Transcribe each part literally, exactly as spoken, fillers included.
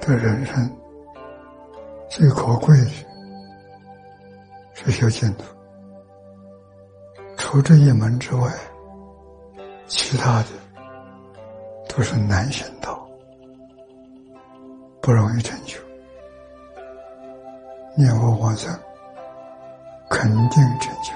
的人生最可贵的是修净土，除这一门之外，其他的都是难行道，不容易成就。念佛往生肯定成就。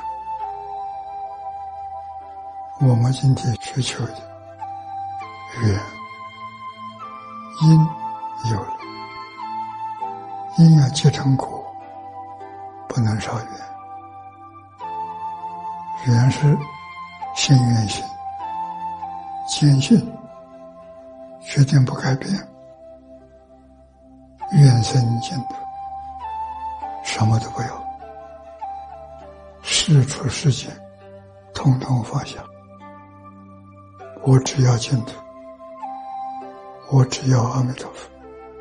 我们今天需求的缘因有了，因要结成果，不能少缘。缘是信愿行，坚信决定不改变，愿生净土，什么都不要，世出世间统统放下，我只要净土，我只要阿弥陀佛。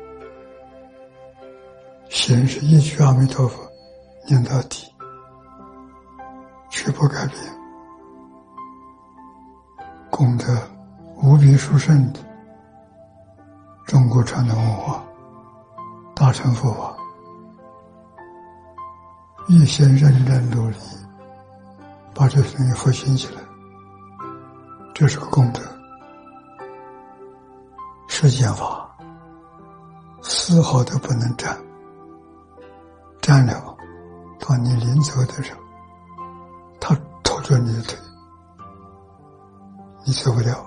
行是一句阿弥陀佛念到底，绝不改变。功德无比殊胜的中国传统文化，大乘佛法，一心认真努力，把这东西复兴起来，这是个功德。世间法丝毫都不能沾，沾了，当你临走的时候，他拖住你的腿，你走不了。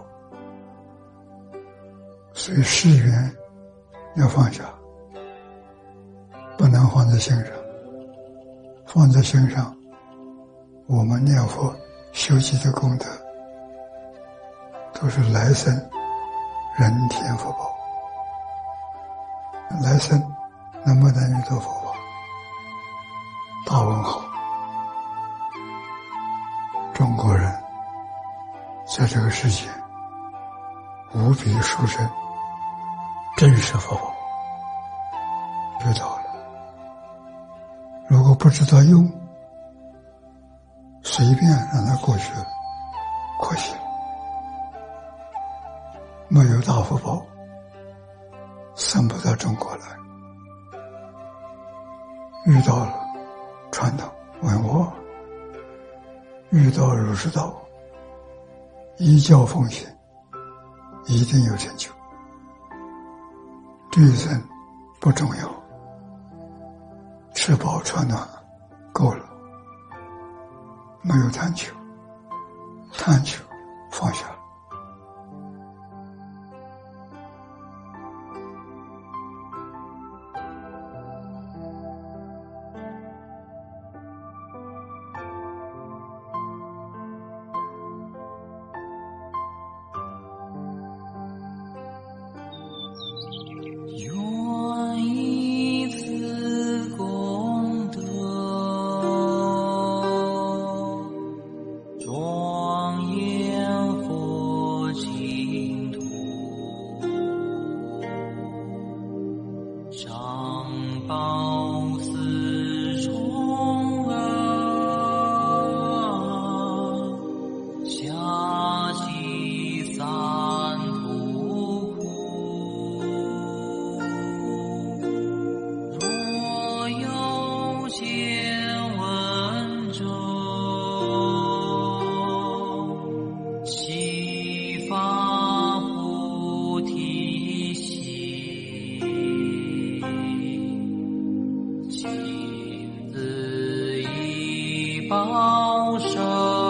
所以世缘要放下，不能放在心上。放在心上，我们念佛修集的功德都是来生人天福报。来生能不能遇到佛法？大问号。中国人在这个世界无比殊胜，真实佛法遇到了，如果不知道用，随便让它过去了，可惜了。没有大福报，生不到中国来。遇到了传统文化，遇到儒释道，依教奉行，一定有成就。这一生不重要，吃饱穿暖够了，没有贪求，贪求放下。 报身